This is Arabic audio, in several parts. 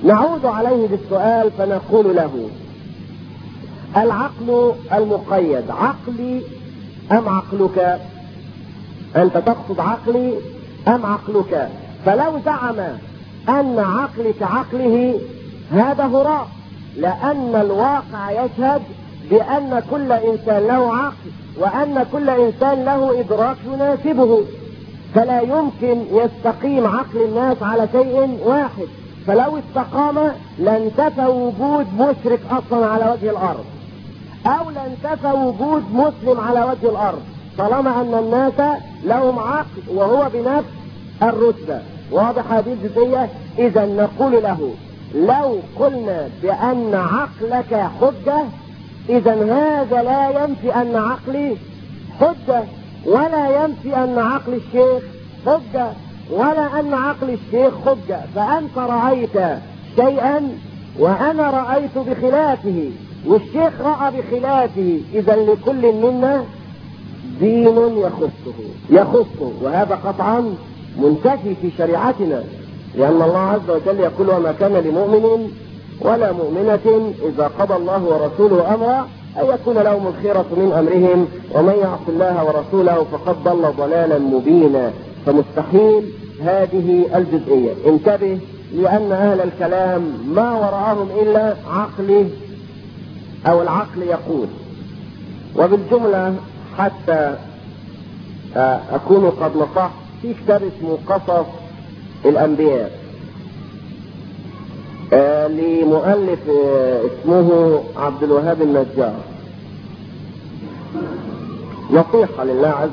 نعود عليه بالسؤال فنقول له: العقل المقيد عقلي أم عقلك؟ أنت تقصد عقلي أم عقلك؟ فلو زعم أن عقلك عقله هذا هراء، لأن الواقع يشهد بأن كل إنسان له عقل، وأن كل إنسان له إدراك يناسبه، فلا يمكن يستقيم عقل الناس على شيء واحد. فلو استقام لانتفى وجود مشرك أصلا على وجه الأرض، أو لانتفى وجود مسلم على وجه الأرض، طالما أن الناس لهم عقل وهو بنفس الرتبة. واضح هذه الجزئية؟ إذا نقول له: لو قلنا بأن عقلك حجة، إذا هذا لا ينفي أن عقلي حجة، ولا ينفي أن عقل الشيخ حجة، ولا أن عقل الشيخ حجة. فأنت رأيت شيئا وأنا رأيت بخلافه، والشيخ رأى بخلافه، إذا لكل منا دين يخصه، وهذا قطعا منتفي في شريعتنا، لأن الله عز وجل يقول: وما كان لمؤمن ولا مؤمنة إذا قضى الله ورسوله أمرا أن يكون لهم الخيرة من أمرهم ومن يعص الله ورسوله فقد ضل ضلالا مبينا. فمستحيل هذه الجزئية. انتبه، لأن أهل الكلام ما وراءهم إلا عقلي أو العقل يقول. وبالجملة حتى أكون قد نصحت، في كتاب اسمه قصص الأنبياء لمؤلف اسمه عبد الوهاب النجار. نصيحة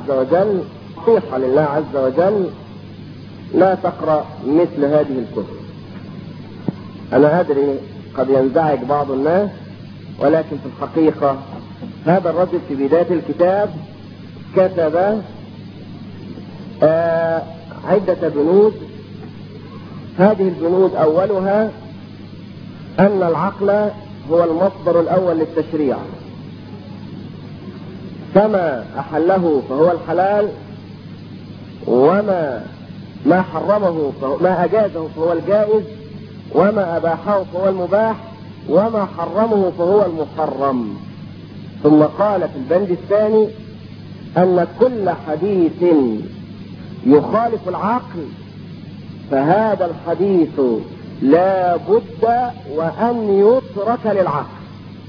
لله عز وجل، لا تقرأ مثل هذه الكتب. أنا أدري قد ينزعج بعض الناس، ولكن في الحقيقة هذا الرجل في بداية الكتاب كتب عدة بنود. هذه البنود أولها أن العقل هو المصدر الأول للتشريع، فما أحله فهو الحلال، وما حرمه ما أجازه فهو الجائز، وما أباحه فهو المباح، وما حرمه فهو المحرم. ثم قال في البند الثاني أن كل حديث يخالف العقل فهذا الحديث لا بد وأن يترك للعقل،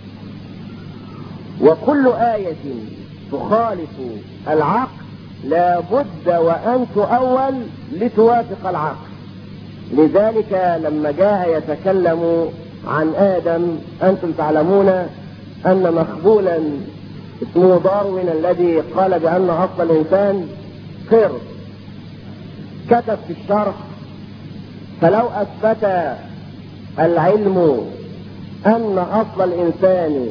وكل آية تخالف العقل لا بد وأن تؤول لتوافق العقل. لذلك لما جاء يتكلم عن آدم، أنتم تعلمون أن مخبولا اسمه داروين الذي قال بأن أصل الإنسان قرد، كتب في الشرح: فلو أثبت العلم أن أصل الإنسان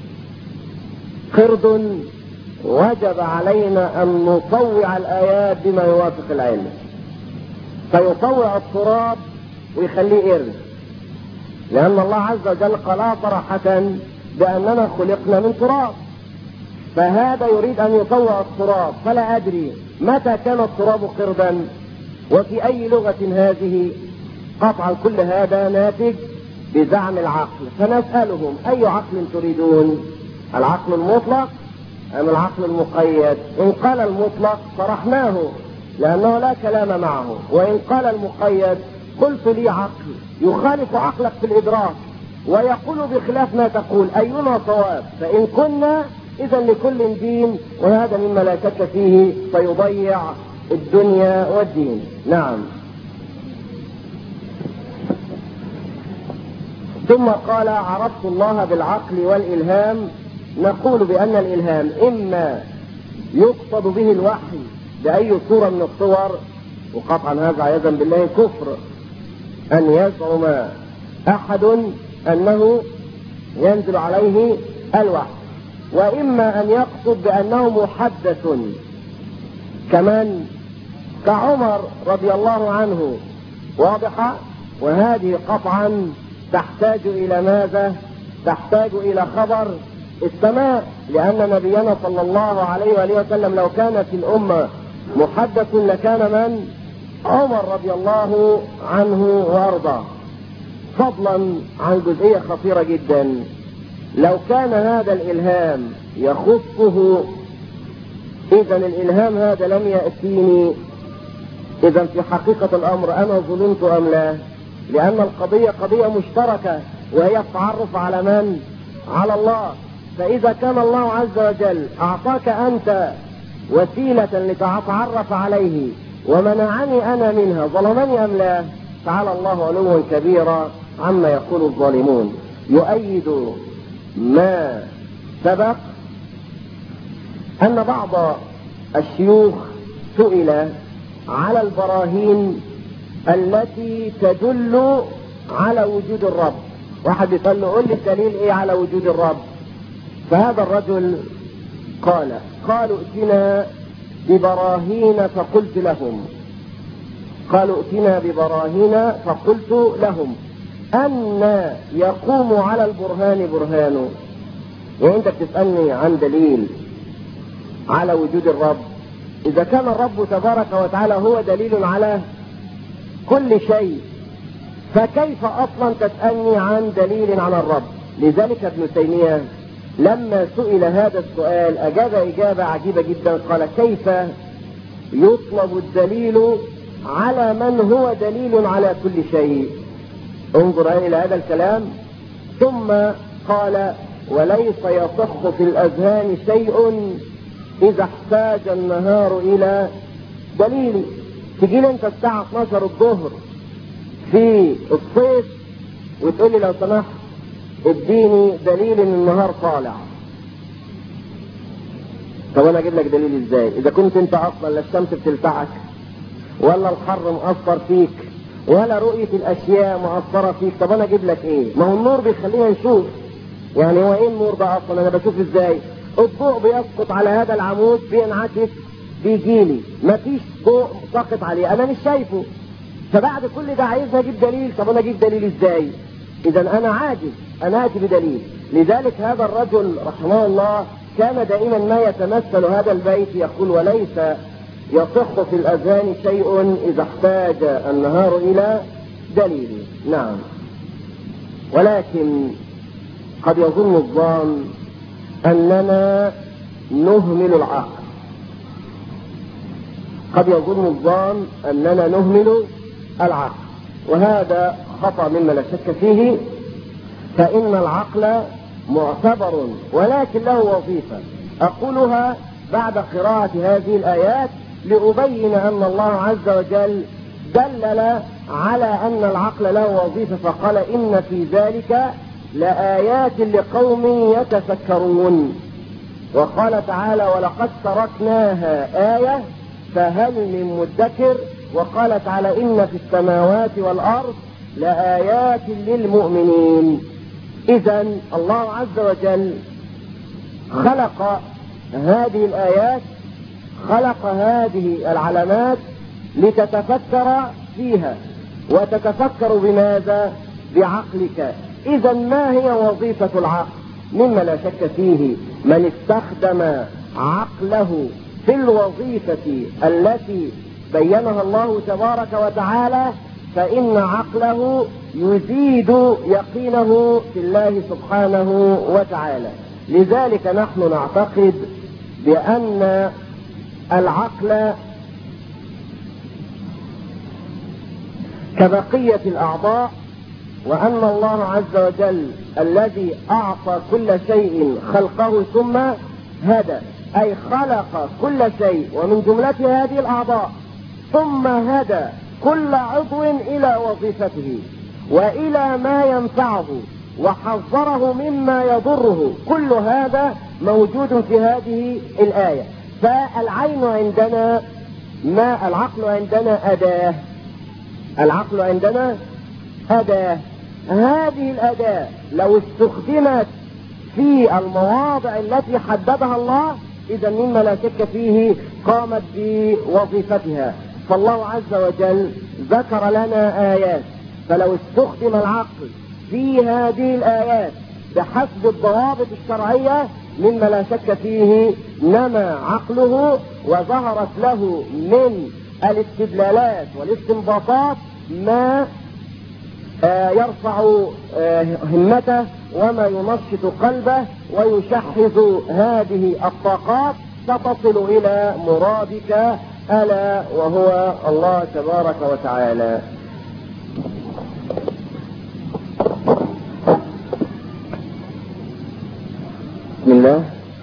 قرد وجب علينا أن نطوع الآيات بما يوافق العلم، فيطوع التراب ويخليه قرد، لأن الله عز وجل قال صراحة بأننا خلقنا من تراب، فهذا يريد أن يطوع التراب. فلا أدري متى كان التراب قردا وفي أي لغة هذه. قطعا كل هذا ناتج بزعم العقل. فنسألهم: أي عقل تريدون؟ العقل المطلق أم العقل المقيد؟ إن قال المطلق صرحناه لأنه لا كلام معه، وإن قال المقيد قلت لي عقل يخالف عقلك في الإدراك ويقول بخلاف ما تقول، أينا صواب؟ فإن كنا إذا لكل دين، وهذا مما لا شك فيه فيضيع الدنيا والدين. نعم. ثم قال: عرفت الله بالعقل والإلهام. نقول بأن الإلهام إما يقصد به الوحي بأي صورة من الصور، وقطعا هذا عياذا بالله كفر أن يزعم أحد أنه ينزل عليه الوحي، وإما أن يقصد بأنه محدث كمان كعمر رضي الله عنه. واضحة؟ وهذه قطعا تحتاج إلى ماذا؟ تحتاج إلى خبر السماء، لأن نبينا صلى الله عليه وآله وسلم لو كان في الأمة محدث لكان من؟ عمر رضي الله عنه وأرضاه. فضلا عن جزئية خطيرة جدا. لو كان هذا الإلهام يخصه، إذا الإلهام هذا لم يأتيني، إذا في حقيقة الأمر أنا ظلمت أم لا؟ لأن القضية قضية مشتركة، وهي التعرف على من؟ على الله. فإذا كان الله عز وجل أعطاك أنت وسيلة لتتعرف عليه ومنعني أنا منها، ظلمني أم لا؟ تعالى الله علوا كبيرا عما يقول الظالمون. يؤيد ما سبق أن بعض الشيوخ سئل على البراهين التي تدل على وجود الرب. واحد يقول له قل لي الدليل ايه على وجود الرب؟ فهذا الرجل قالوا ائتنا ببراهين فقلت لهم أن يقوم على البرهان برهانه. وانت بتسألني عن دليل على وجود الرب، إذا كان الرب تبارك وتعالى هو دليل على كل شيء، فكيف أصلا تسألني عن دليل على الرب؟ لذلك ابن تيمية لما سئل هذا السؤال أجاب إجابة عجيبة جدا. قال: كيف يطلب الدليل على من هو دليل على كل شيء؟ انظر إلى هذا الكلام. ثم قال: وليس يصح في الأذهان شيء إذا احتاج النهار إلى دليل. تجي لي أنت الساعة 12 الظهر في الصيف وتقول لي لو سمحت اديني دليل ان النهار طالع. طب انا اجيب لك دليل ازاي اذا كنت انت اصلا لا الشمس بتلسعك ولا الحر مؤثر فيك ولا رؤية الاشياء مؤثرة فيك؟ طب انا اجيب لك ايه؟ ما هو النور بيخلينا نشوف. يعني هو ايه النور ده اصلا؟ انا بشوف ازاي؟ الضوء بيسقط على هذا العمود بينعكس بيجيلي، مفيش ضوء ساقط عليه، انا مش شايفه. فبعد كل ده عايزني اجيب دليل. طب انا اجيب دليل ازاي؟ اذا انا عاجز ان اتي بدليل. لذلك هذا الرجل رحمه الله كان دائما ما يتمثل هذا البيت يقول: وليس يصح في الاذهان شيء اذا احتاج النهار الى دليل. نعم، ولكن قد يظن الظان اننا نهمل العقل. قد يظن الظان اننا نهمل العقل، وهذا خطأ مما لا شك فيه. فإن العقل معتبر ولكن له وظيفة. أقولها بعد قراءة هذه الآيات لأبين أن الله عز وجل دلل على أن العقل له وظيفة، فقال: إن في ذلك لآيات لقوم يتفكرون. وقال تعالى: ولقد تركناها آية فهل من مدكر. وقال تعالى: إن في السماوات والأرض لآيات للمؤمنين. إذا الله عز وجل خلق هذه الآيات، خلق هذه العلامات لتتفكر فيها، وتتفكر بماذا؟ بعقلك. إذا ما هي وظيفة العقل؟ مما لا شك فيه من استخدم عقله في الوظيفة التي بينها الله تبارك وتعالى فإن عقله يزيد يقينه في الله سبحانه وتعالى. لذلك نحن نعتقد بأن العقل كبقية الأعضاء، وأن الله عز وجل الذي أعطى كل شيء خلقه ثم هدى، أي خلق كل شيء ومن جملة هذه الأعضاء ثم هدى كل عضو إلى وظيفته وإلى ما ينفعه وحذره مما يضره. كل هذا موجود في هذه الآية. فالعين عندنا ما العقل عندنا أداة. العقل عندنا أداة. هذه الأداة لو استخدمت في المواضع التي حددها الله إذا مما لا شك فيه قامت بوظيفتها. فالله عز وجل ذكر لنا آيات، فلو استخدم العقل في هذه الآيات بحسب الضوابط الشرعية مما لا شك فيه نمى عقله وظهرت له من الاستدلالات والاستنباطات ما يرفع همته وما ينشط قلبه ويشحذ هذه الطاقات ستصل إلى مرادك ألا وهو الله تبارك وتعالى. بسم الله.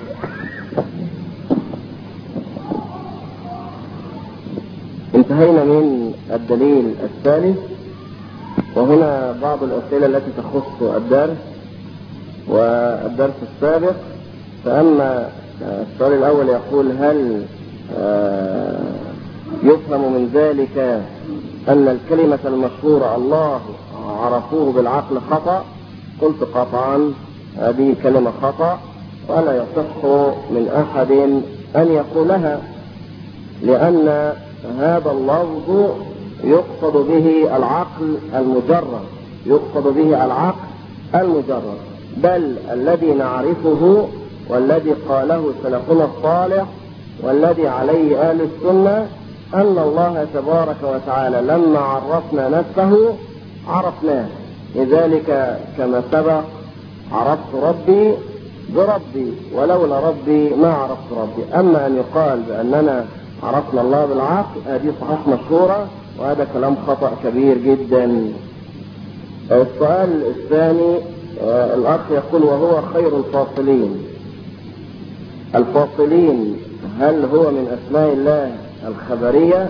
انتهينا من الدليل الثالث، وهنا بعض الأسئلة التي تخص الدرس والدرس السابق. فأما السؤال الأول يقول: هل يفهم من ذلك أن الكلمة المشهورة الله عرفوه بالعقل خطأ؟ قلت قطعا هذه كلمة خطأ، ولا يصح من أحد أن يقولها، لأن هذا اللفظ يقصد به العقل المجرد، يقصد به العقل المجرد، بل الذي نعرفه والذي قاله سلفنا الصالح والذي عليه أهل السنة أن الله تبارك وتعالى لما عرفنا نفسه عرفناه، لذلك كما سبق: عرفت ربي بربي ولولا ربي ما عرفت ربي. أما أن يقال بأننا عرفنا الله بالعقل هذه صحيح مشهورة، وهذا كلام خطأ كبير جدا. السؤال الثاني، الأخ يقول: وهو خير الفاصلين. الفاصلين هل هو من أسماء الله الخبرية؟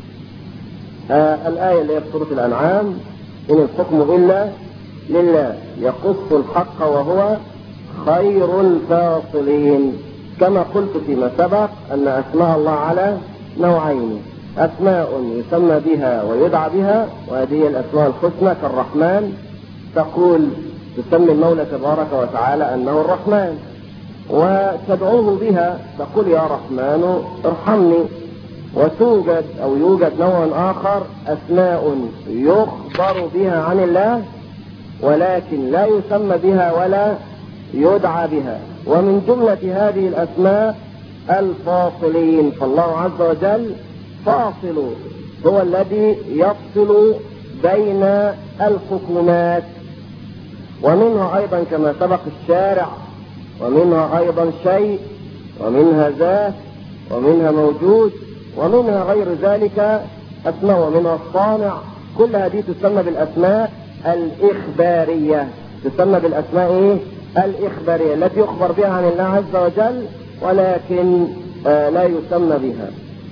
الآية اللي هي في سورة الأنعام: إن الحكم إلا لله يقص الحق وهو خير الفاصلين. كما قلت فيما سبق أن أسماء الله على نوعين: أسماء يسمى بها ويدعى بها، وهذه الأسماء الحسنى كالرحمن، تقول تسمي المولى تبارك وتعالى أنه الرحمن، وتدعوه بها تقول: يا رحمن ارحمني. وتوجد أو يوجد نوع آخر أسماء يخبر بها عن الله ولكن لا يسمى بها ولا يدعى بها، ومن جملة هذه الأسماء الفاصلين. فالله عز وجل فاصل، هو الذي يفصل بين الحكومات، ومنها أيضا كما سبق الشارع، ومنها أيضا شيء، ومنها ذات، ومنها موجود، ومنها غير ذلك أسماء، ومنها الصانع. كل هذه تسمى بالأسماء الإخبارية، تسمى بالأسماء الإخبارية التي يخبر بها عن الله عز وجل ولكن لا يسمى بها.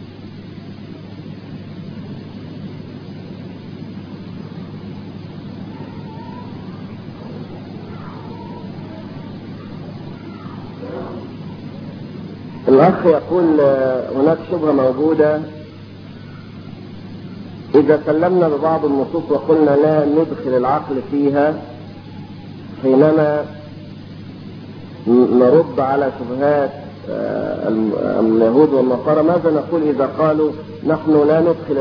الأخ يقول: هناك شبهة موجودة، إذا سلمنا ببعض النصوص وقلنا لا ندخل العقل فيها حينما نرد على شبهات اليهود والنصارى، ماذا نقول إذا قالوا نحن لا ندخل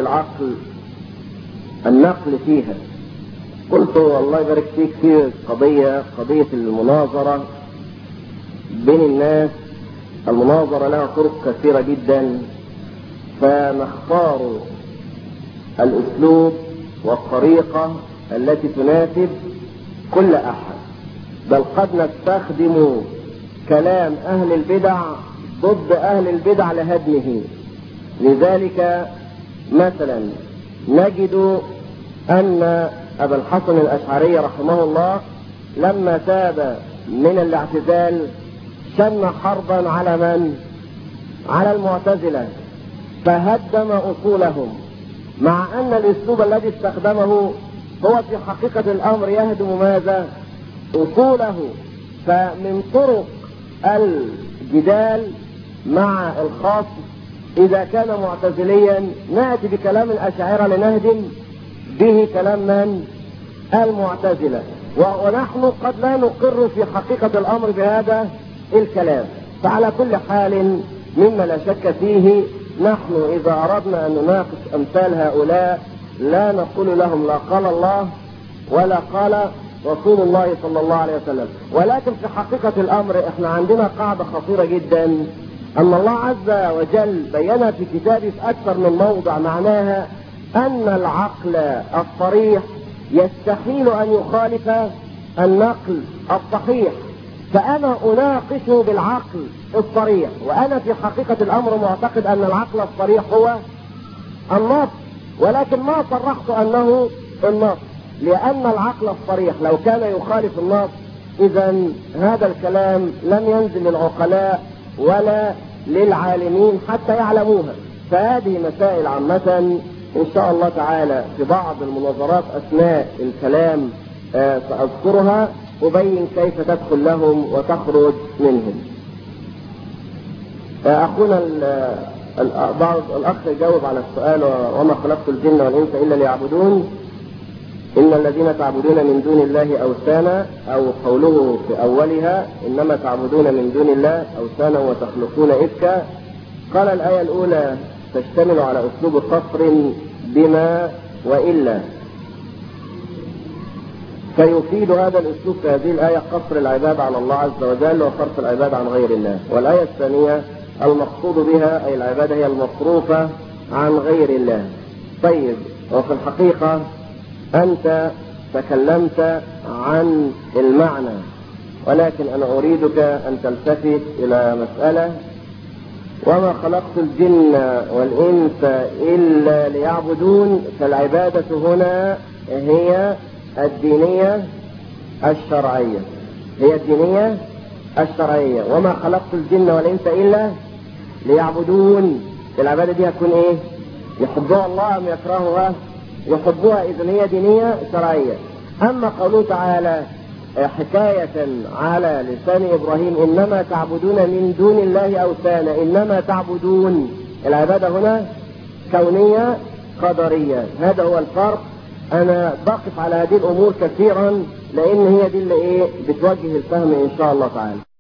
النقل فيها؟ قلت: الله يبارك فيك، في قضية المناظرة بين الناس. المناظرة لها طرق كثيرة جدا، فنختار الأسلوب والطريقة التي تناسب كل أحد، بل قد نستخدم كلام أهل البدع ضد أهل البدع لهدمه. لذلك مثلا نجد أن أبا الحسن الأشعري رحمه الله لما تاب من الاعتزال شن حربا على من؟ على المعتزلة، فهدم أصولهم، مع أن الأسلوب الذي استخدمه هو في حقيقة الأمر يهدم ماذا؟ أصوله. فمن طرق الجدال مع الخاص إذا كان معتزليا نأتي بكلام الأشاعرة لنهدم به كلام من؟ المعتزلة، ونحن قد لا نقر في حقيقة الأمر بهذا الكلام. فعلى كل حال مما لا شك فيه، نحن إذا أردنا أن نناقش أمثال هؤلاء لا نقول لهم لا قال الله ولا قال رسول الله صلى الله عليه وسلم، ولكن في حقيقة الأمر احنا عندنا قاعدة خطيرة جدا، أن الله عز وجل بيّنها في كتابه في أكثر من موضع، معناها أن العقل الصريح يستحيل أن يخالف النقل الصحيح، فأنا أناقشه بالعقل الصريح، وأنا في حقيقة الأمر معتقد أن العقل الصريح هو النص، ولكن ما صرحت أنه النص، لأن العقل الصريح لو كان يخالف النص إذا هذا الكلام لم ينزل للعقلاء ولا للعالمين حتى يعلموها. فهذه مسائل عامة إن شاء الله تعالى في بعض المناظرات أثناء الكلام سأذكرها أبين كيف تدخل لهم وتخرج منهم. أخونا بعض الأخ يجاوب على السؤال وما خلقت الجن والإنس إلا ليعبدون، إن الذين تعبدون من دون الله أوثانا، أو قوله في أولها إنما تعبدون من دون الله أوثانا وتخلقون إفكا. قال الآية الأولى تشتمل على أسلوب قصر بما وإلا، فيفيد هذا الأسلوب في هذه الآية قصر العبادة على الله عز وجل وصرف العبادة عن غير الله. والآية الثانية المقصود بها أي العبادة هي المصروفة عن غير الله. طيب، وفي الحقيقة أنت تكلمت عن المعنى، ولكن أنا أريدك أن تلتفت إلى مسألة: وما خلقت الجن والإنس إلا ليعبدون. فالعبادة هنا هي الدينية الشرعية، هي الدينية الشرعية. وما خلقت الجن والإنس إلا ليعبدون، العبادة دي هتكون إيه؟ يحبوها الله أم يكرهوها؟ يحبوها، إذن هي دينية شرعية. أما قوله تعالى حكاية على لسان إبراهيم إنما تعبدون من دون الله أوثانا، إنما تعبدون، العبادة هنا كونية قدرية. هذا هو الفرق. أنا بقف على هذه الأمور كثيرا لأن هي دي اللي بتوجه الفهم إن شاء الله تعالى.